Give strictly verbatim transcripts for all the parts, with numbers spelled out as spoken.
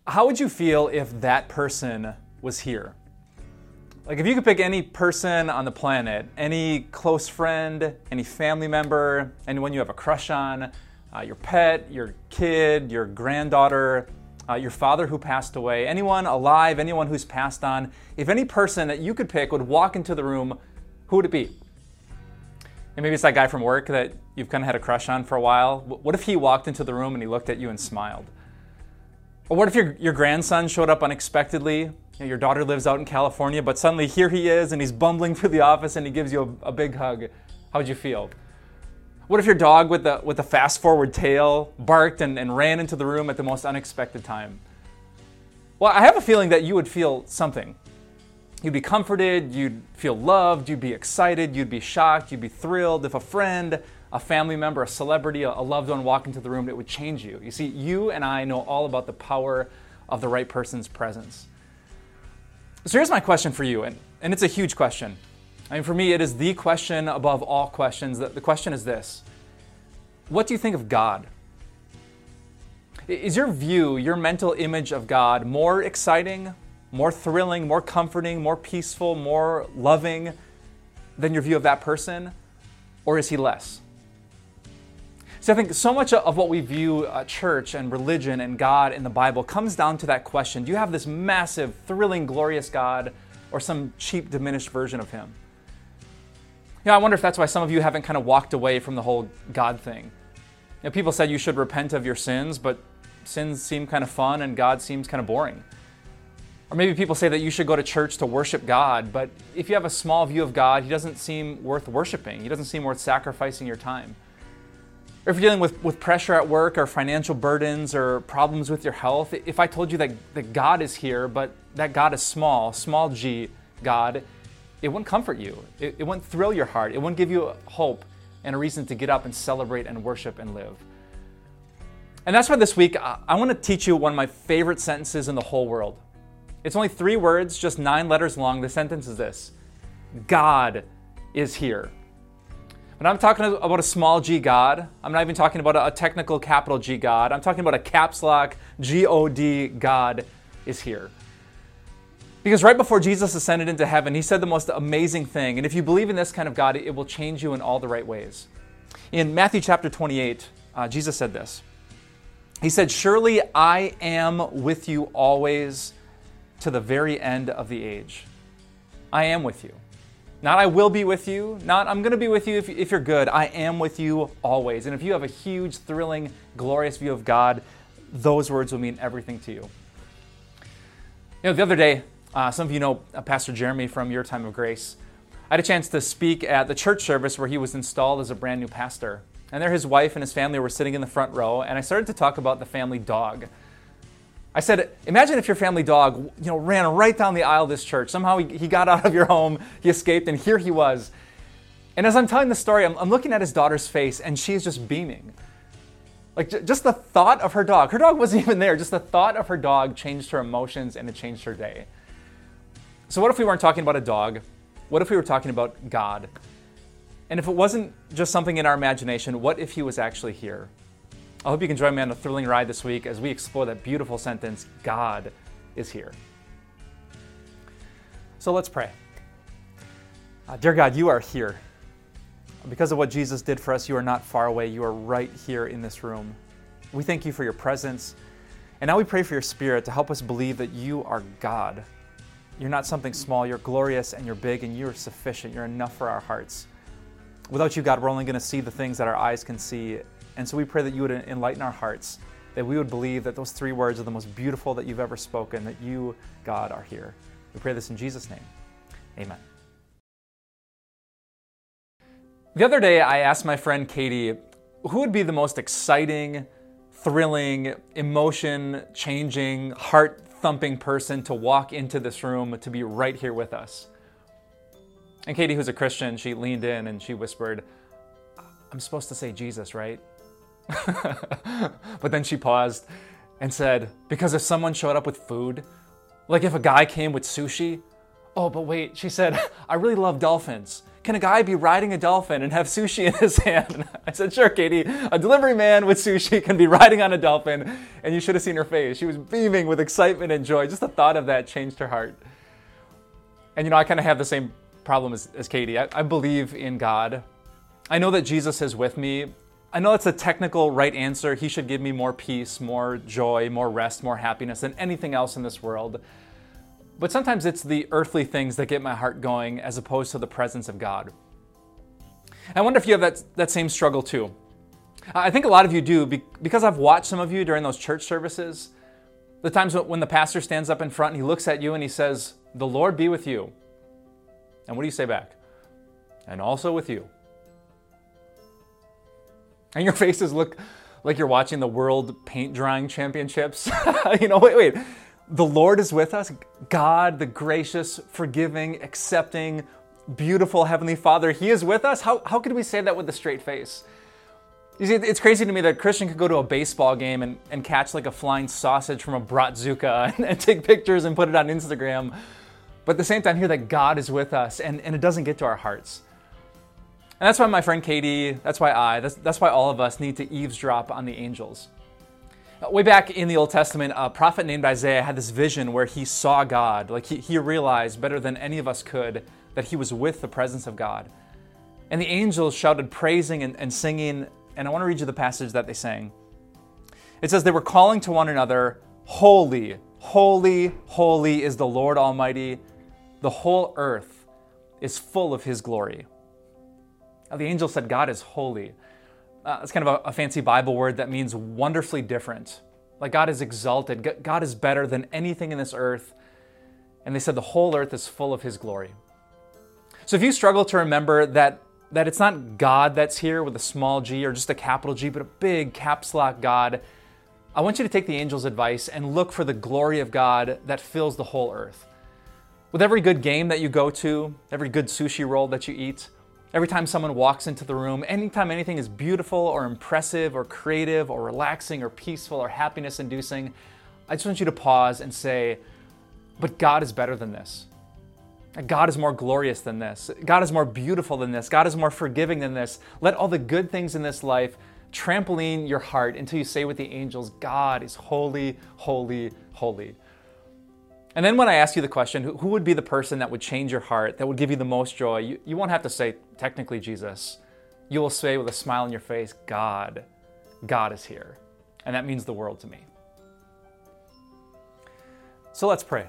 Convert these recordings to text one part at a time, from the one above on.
How would you feel if that person was here? Like if you could pick any person on the planet, any close friend, any family member, anyone you have a crush on, uh, your pet, your kid, your granddaughter, uh, your father who passed away, anyone alive, anyone who's passed on, if any person that you could pick would walk into the room, who would it be? And maybe it's that guy from work that you've kind of had a crush on for a while. What if he walked into the room and he looked at you and smiled? Or what if your, your grandson showed up unexpectedly? You know, your daughter lives out in California, but suddenly here he is and he's bumbling through the office and he gives you a, a big hug. How would you feel? What if your dog with the, with the fast forward tail barked and, and ran into the room at the most unexpected time? Well, I have a feeling that you would feel something. You'd be comforted, you'd feel loved, you'd be excited, you'd be shocked, you'd be thrilled. If a friend, a family member, a celebrity, a loved one walked into the room, it would change you. You see, you and I know all about the power of the right person's presence. So here's my question for you, and, and it's a huge question. I mean, for me, it is the question above all questions. The, the question is this: what do you think of God? Is your view, your mental image of God more exciting, more thrilling, more comforting, more peaceful, more loving than your view of that person? Or is he less? So I think so much of what we view uh, church and religion and God in the Bible comes down to that question. Do you have this massive, thrilling, glorious God or some cheap, diminished version of him? You know, I wonder if that's why some of you haven't kind of walked away from the whole God thing. You know, people said you should repent of your sins, but sins seem kind of fun and God seems kind of boring. Or maybe people say that you should go to church to worship God, but if you have a small view of God, he doesn't seem worth worshiping. He doesn't seem worth sacrificing your time. Or if you're dealing with, with pressure at work or financial burdens or problems with your health, if I told you that, that God is here, but that God is small, small g God, it wouldn't comfort you. It, it wouldn't thrill your heart. It wouldn't give you hope and a reason to get up and celebrate and worship and live. And that's why this week I, I want to teach you one of my favorite sentences in the whole world. It's only three words, just nine letters long. The sentence is this: God is here. But I'm talking about a small g God. I'm not even talking about a technical capital G God. I'm talking about a caps lock G O D God is here. Because right before Jesus ascended into heaven, he said the most amazing thing. And if you believe in this kind of God, it will change you in all the right ways. In Matthew chapter twenty-eight, uh, Jesus said this. He said, "Surely I am with you always to the very end of the age." I am with you. Not I will be with you, not I'm going to be with you if, if you're good. I am with you always. And if you have a huge, thrilling, glorious view of God, those words will mean everything to you. You know, the other day, uh, some of you know uh, Pastor Jeremy from Your Time of Grace. I had a chance to speak at the church service where he was installed as a brand new pastor. And there his wife and his family were sitting in the front row, and I started to talk about the family dog. I said, imagine if your family dog, you know, ran right down the aisle of this church. Somehow he, he got out of your home, he escaped, and here he was. And as I'm telling the story, I'm, I'm looking at his daughter's face, and she's just beaming. Like, j- just the thought of her dog. Her dog wasn't even there. Just the thought of her dog changed her emotions, and it changed her day. So what if we weren't talking about a dog? What if we were talking about God? And if it wasn't just something in our imagination, what if he was actually here? I hope you can join me on a thrilling ride this week as we explore that beautiful sentence, God is here. So let's pray. Uh, dear God, you are here. Because of what Jesus did for us, you are not far away. You are right here in this room. We thank you for your presence. And now we pray for your Spirit to help us believe that you are God. You're not something small. You're glorious and you're big and you're sufficient. You're enough for our hearts. Without you, God, we're only going to see the things that our eyes can see. And so we pray that you would enlighten our hearts, that we would believe that those three words are the most beautiful that you've ever spoken, that you, God, are here. We pray this in Jesus' name. Amen. The other day, I asked my friend Katie, who would be the most exciting, thrilling, emotion-changing, heart-thumping person to walk into this room to be right here with us? And Katie, who's a Christian, she leaned in and she whispered, I'm supposed to say Jesus, right? But then she paused and said, because if someone showed up with food, like if a guy came with sushi, oh, but wait, she said, I really love dolphins. Can a guy be riding a dolphin and have sushi in his hand? I said, sure, Katie. A delivery man with sushi can be riding on a dolphin. And you should have seen her face. She was beaming with excitement and joy. Just the thought of that changed her heart. And you know, I kind of have the same problem as, as Katie. I, I believe in God. I know that Jesus is with me. I know it's a technical right answer. He should give me more peace, more joy, more rest, more happiness than anything else in this world. But sometimes it's the earthly things that get my heart going as opposed to the presence of God. I wonder if you have that, that same struggle too. I think a lot of you do, because I've watched some of you during those church services, the times when the pastor stands up in front and he looks at you and he says, "The Lord be with you." And what do you say back? "And also with you." And your faces look like you're watching the World Paint Drying Championships. You know, wait, wait. The Lord is with us. God, the gracious, forgiving, accepting, beautiful Heavenly Father, He is with us. How, how could we say that with a straight face? You see, it's crazy to me that a Christian could go to a baseball game and, and catch like a flying sausage from a bratzuka and, and take pictures and put it on Instagram. But at the same time, hear that God is with us and, and it doesn't get to our hearts. And that's why my friend Katie, that's why I, that's, that's why all of us need to eavesdrop on the angels. Way back in the Old Testament, a prophet named Isaiah had this vision where he saw God. Like he, he realized better than any of us could that he was with the presence of God. And the angels shouted praising and, and singing, and I want to read you the passage that they sang. It says, they were calling to one another, "Holy, holy, holy is the Lord Almighty. The whole earth is full of His glory." Now, the angel said God is holy. Uh, it's kind of a, a fancy Bible word that means wonderfully different. Like God is exalted. God is better than anything in this earth. And they said the whole earth is full of His glory. So if you struggle to remember that, that it's not God that's here with a small g or just a capital G, but a big caps lock God, I want you to take the angel's advice and look for the glory of God that fills the whole earth. With every good game that you go to, every good sushi roll that you eat, every time someone walks into the room, anytime anything is beautiful or impressive or creative or relaxing or peaceful or happiness-inducing, I just want you to pause and say, but God is better than this. God is more glorious than this. God is more beautiful than this. God is more forgiving than this. Let all the good things in this life trampoline your heart until you say with the angels, God is holy, holy, holy. And then when I ask you the question, who would be the person that would change your heart, that would give you the most joy, you, you won't have to say, technically, Jesus. You will say with a smile on your face, God, God is here. And that means the world to me. So let's pray.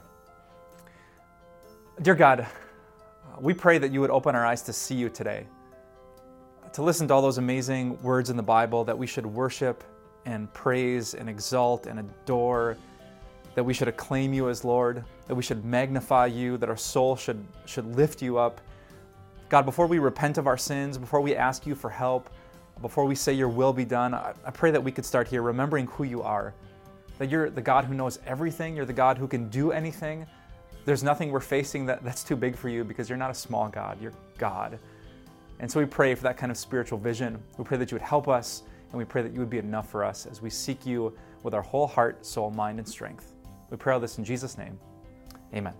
Dear God, we pray that you would open our eyes to see you today, to listen to all those amazing words in the Bible that we should worship and praise and exalt and adore, that we should acclaim you as Lord, that we should magnify you, that our soul should, should lift you up. God, before we repent of our sins, before we ask you for help, before we say your will be done, I, I pray that we could start here remembering who you are, that you're the God who knows everything, you're the God who can do anything. There's nothing we're facing that, that's too big for you because you're not a small God, you're God. And so we pray for that kind of spiritual vision. We pray that you would help us, and we pray that you would be enough for us as we seek you with our whole heart, soul, mind, and strength. We pray all this in Jesus' name. Amen.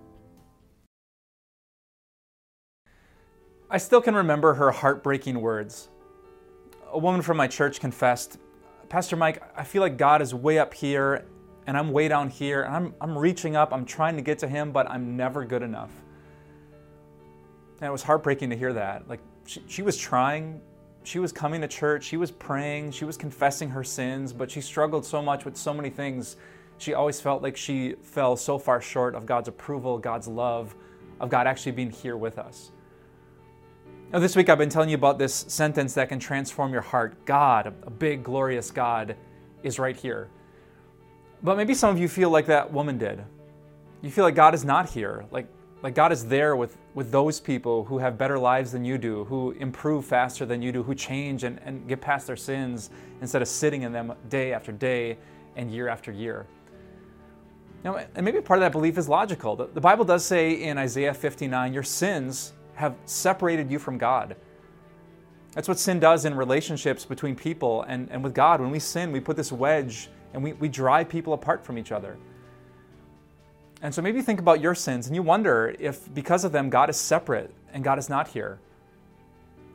I still can remember her heartbreaking words. A woman from my church confessed, "Pastor Mike, I feel like God is way up here and I'm way down here, and I'm, I'm reaching up, I'm trying to get to Him, but I'm never good enough." And it was heartbreaking to hear that. Like she, she was trying, she was coming to church, she was praying, she was confessing her sins, but she struggled so much with so many things. She always felt like she fell so far short of God's approval, God's love, of God actually being here with us. Now, this week I've been telling you about this sentence that can transform your heart. God, a big, glorious God, is right here. But maybe some of you feel like that woman did. You feel like God is not here, like, like God is there with, with those people who have better lives than you do, who improve faster than you do, who change and, and get past their sins instead of sitting in them day after day and year after year. Now, and maybe part of that belief is logical. The, the Bible does say in Isaiah fifty-nine, your sins have separated you from God. That's what sin does in relationships between people and, and with God. When we sin, we put this wedge and we, we drive people apart from each other. And so maybe you think about your sins and you wonder if because of them, God is separate and God is not here.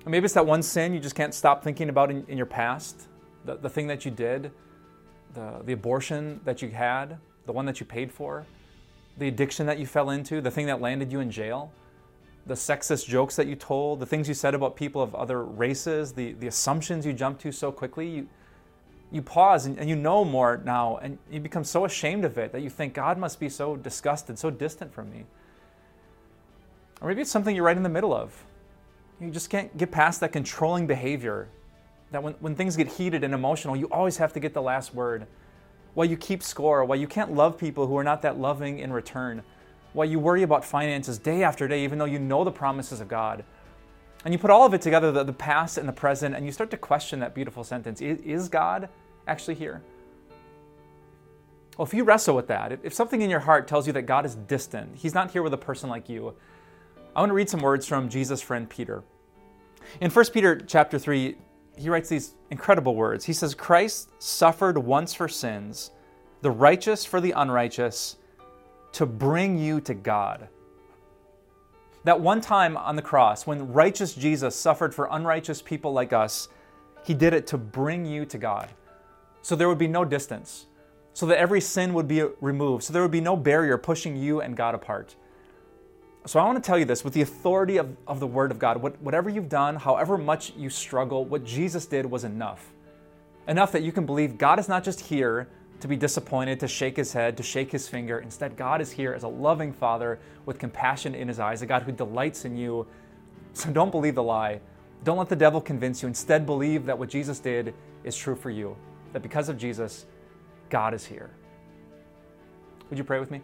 Or maybe it's that one sin you just can't stop thinking about in, in your past, the, the thing that you did, the, the abortion that you had, the one that you paid for, the addiction that you fell into, the thing that landed you in jail, the sexist jokes that you told, the things you said about people of other races, the, the assumptions you jumped to so quickly. You, you pause and, and you know more now, and you become so ashamed of it that you think God must be so disgusted, so distant from me. Or maybe it's something you're right in the middle of. You just can't get past that controlling behavior, that when, when things get heated and emotional, you always have to get the last word. Why you keep score, why you can't love people who are not that loving in return, why you worry about finances day after day, even though you know the promises of God. And you put all of it together, the, the past and the present, and you start to question that beautiful sentence. Is, is God actually here? Well, if you wrestle with that, if, if something in your heart tells you that God is distant, He's not here with a person like you, I want to read some words from Jesus' friend Peter. In First Peter chapter three, he writes these incredible words. He says, Christ suffered once for sins, the righteous for the unrighteous, to bring you to God. That one time on the cross, when righteous Jesus suffered for unrighteous people like us, He did it to bring you to God. So there would be no distance, so that every sin would be removed, so there would be no barrier pushing you and God apart. So I want to tell you this, with the authority of, of the Word of God, what, whatever you've done, however much you struggle, what Jesus did was enough. Enough that you can believe God is not just here to be disappointed, to shake His head, to shake His finger. Instead, God is here as a loving Father with compassion in His eyes, a God who delights in you. So don't believe the lie. Don't let the devil convince you. Instead, believe that what Jesus did is true for you, that because of Jesus, God is here. Would you pray with me?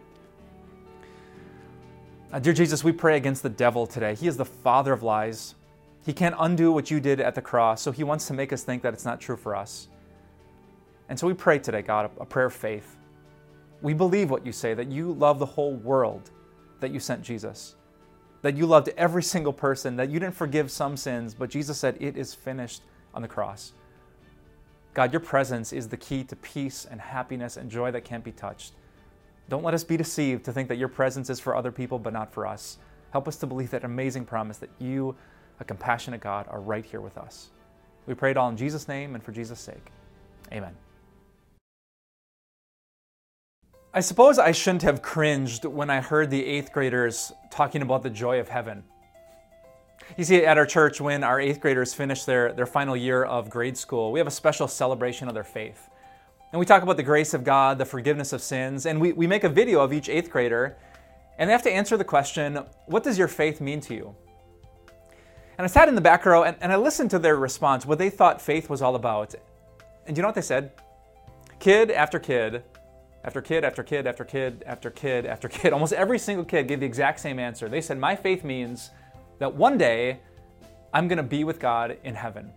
Uh, dear Jesus, we pray against the devil today. He is the father of lies. He can't undo what you did at the cross, so he wants to make us think that it's not true for us. And so we pray today, God, a, a prayer of faith. We believe what you say, that you love the whole world, that you sent Jesus, that you loved every single person, that you didn't forgive some sins, but Jesus said it is finished on the cross. God, your presence is the key to peace and happiness and joy that can't be touched. Don't let us be deceived to think that your presence is for other people but not for us. Help us to believe that amazing promise that you, a compassionate God, are right here with us. We pray it all in Jesus' name and for Jesus' sake. Amen. I suppose I shouldn't have cringed when I heard the eighth graders talking about the joy of heaven. You see, at our church, when our eighth graders finish their, their final year of grade school, we have a special celebration of their faith. And we talk about the grace of God, the forgiveness of sins, and we, we make a video of each eighth grader, and they have to answer the question, what does your faith mean to you? And I sat in the back row, and, and I listened to their response, what they thought faith was all about. And do you know what they said? Kid after kid, after kid, after kid, after kid, after kid, after kid, almost every single kid gave the exact same answer. They said, my faith means that one day I'm going to be with God in heaven.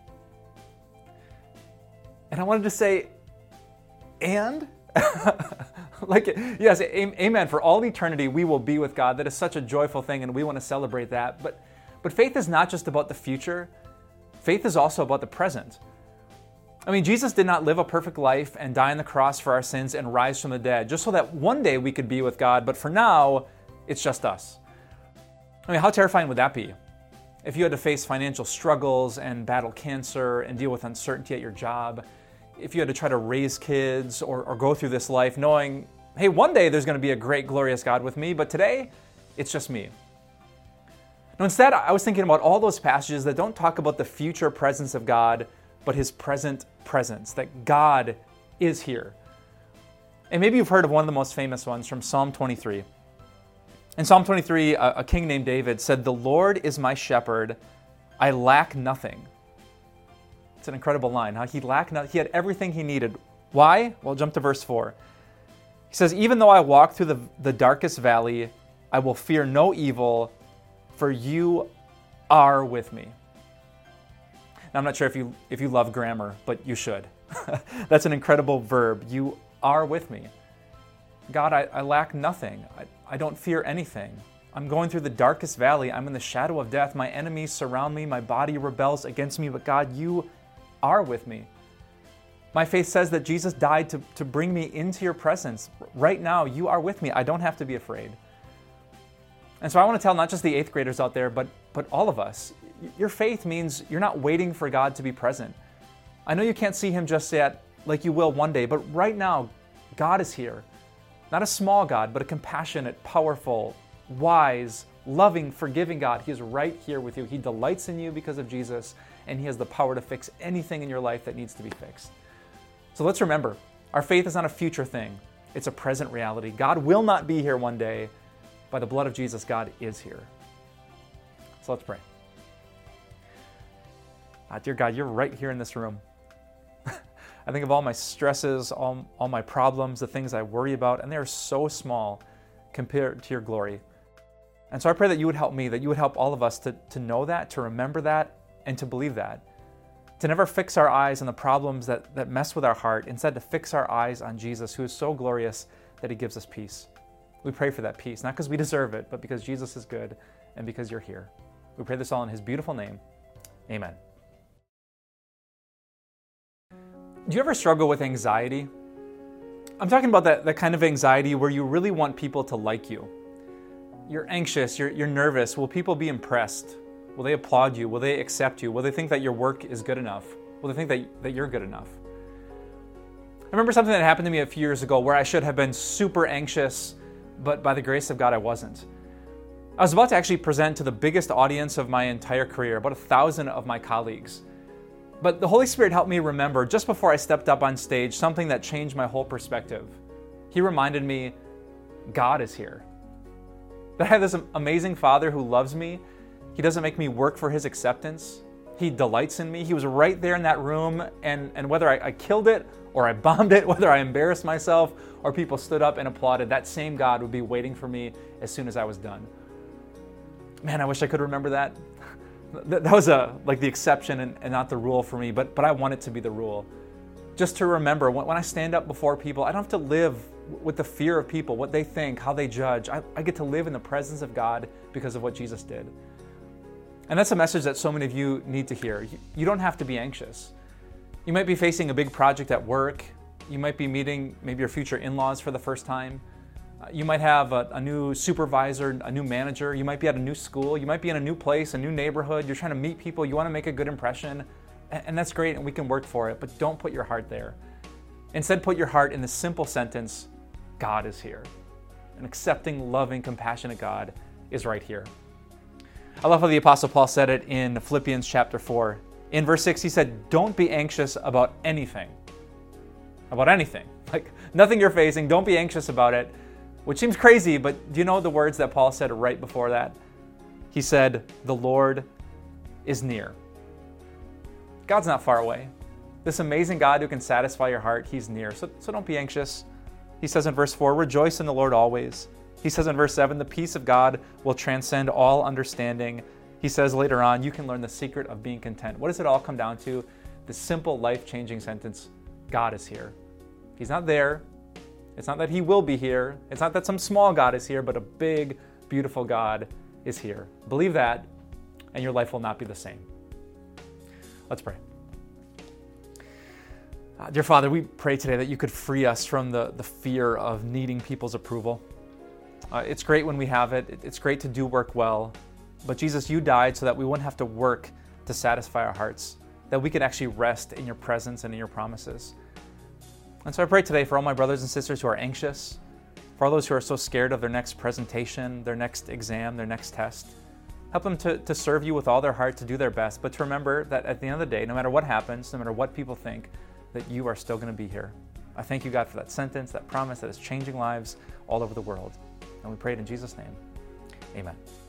And I wanted to say, and? like, yes, amen. For all eternity, we will be with God. That is such a joyful thing, and we want to celebrate that. But, but faith is not just about the future. Faith is also about the present. I mean, Jesus did not live a perfect life and die on the cross for our sins and rise from the dead, just so that one day we could be with God. But for now, it's just us. I mean, how terrifying would that be? If you had to face financial struggles and battle cancer and deal with uncertainty at your job, if you had to try to raise kids or, or go through this life knowing, hey, one day there's going to be a great, glorious God with me, but today, it's just me. Now, instead, I was thinking about all those passages that don't talk about the future presence of God, but His present presence, that God is here. And maybe you've heard of one of the most famous ones from Psalm twenty-three. In Psalm twenty-three, a, a king named David said, the Lord is my shepherd, I lack nothing. It's an incredible line. Huh? He lacked nothing. He had everything he needed. Why? Well, jump to verse four. He says, even though I walk through the, the darkest valley, I will fear no evil, for you are with me. Now, I'm not sure if you if you love grammar, but you should. That's an incredible verb. You are with me. God, I, I lack nothing. I, I don't fear anything. I'm going through the darkest valley. I'm in the shadow of death. My enemies surround me. My body rebels against me. But God, you are with me. My faith says that Jesus died to, to bring me into your presence. Right now, you are with me. I don't have to be afraid. And so I want to tell not just the eighth graders out there, but, but all of us, your faith means you're not waiting for God to be present. I know you can't see him just yet, like you will one day, but right now, God is here. Not a small God, but a compassionate, powerful, wise, loving, forgiving God. He is right here with you. He delights in you because of Jesus, and he has the power to fix anything in your life that needs to be fixed. So let's remember, our faith is not a future thing. It's a present reality. God will not be here one day. By the blood of Jesus, God is here. So let's pray. Ah, dear God, you're right here in this room. I think of all my stresses, all, all my problems, the things I worry about, and they are so small compared to your glory. And so I pray that you would help me, that you would help all of us to, to know that, to remember that, and to believe that. To never fix our eyes on the problems that, that mess with our heart, instead to fix our eyes on Jesus, who is so glorious that he gives us peace. We pray for that peace, not because we deserve it, but because Jesus is good and because you're here. We pray this all in his beautiful name. Amen. Do you ever struggle with anxiety? I'm talking about that, that kind of anxiety where you really want people to like you. You're anxious, you're, you're nervous. Will people be impressed? Will they applaud you? Will they accept you? Will they think that your work is good enough? Will they think that, that you're good enough? I remember something that happened to me a few years ago where I should have been super anxious, but by the grace of God, I wasn't. I was about to actually present to the biggest audience of my entire career, about a thousand of my colleagues. But the Holy Spirit helped me remember, just before I stepped up on stage, something that changed my whole perspective. He reminded me, God is here. That I have this amazing Father who loves me. He doesn't make me work for his acceptance. He delights in me. He was right there in that room, and, and whether I, I killed it or I bombed it, whether I embarrassed myself or people stood up and applauded, that same God would be waiting for me as soon as I was done. Man, I wish I could remember that. That was a, like the exception and, and not the rule for me, but, but I want it to be the rule. Just to remember, when, when I stand up before people, I don't have to live with the fear of people, what they think, how they judge. I, I get to live in the presence of God because of what Jesus did. And that's a message that so many of you need to hear. You, you don't have to be anxious. You might be facing a big project at work. You might be meeting maybe your future in-laws for the first time. Uh, you might have a, a new supervisor, a new manager. You might be at a new school. You might be in a new place, a new neighborhood. You're trying to meet people. You want to make a good impression. And, and that's great, and we can work for it, but don't put your heart there. Instead, put your heart in the simple sentence, God is here. An accepting, loving, compassionate God is right here. I love how the Apostle Paul said it in Philippians chapter four. In verse six, he said, don't be anxious about anything. About anything. Like nothing you're facing, don't be anxious about it. Which seems crazy, but do you know the words that Paul said right before that? He said, the Lord is near. God's not far away. This amazing God who can satisfy your heart, he's near. So, so don't be anxious. He says in verse four, rejoice in the Lord always. He says in verse seven, the peace of God will transcend all understanding. He says later on, you can learn the secret of being content. What does it all come down to? The simple, life-changing sentence, God is here. He's not there. It's not that he will be here. It's not that some small God is here, but a big, beautiful God is here. Believe that, and your life will not be the same. Let's pray. Uh, dear Father, we pray today that you could free us from the, the fear of needing people's approval. Uh, it's great when we have it. It's great to do work well. But Jesus, you died so that we wouldn't have to work to satisfy our hearts, that we could actually rest in your presence and in your promises. And so I pray today for all my brothers and sisters who are anxious, for all those who are so scared of their next presentation, their next exam, their next test. Help them to, to serve you with all their heart, to do their best, but to remember that at the end of the day, no matter what happens, no matter what people think, that you are still going to be here. I thank you, God, for that sentence, that promise that is changing lives all over the world. And we pray it in Jesus' name. Amen.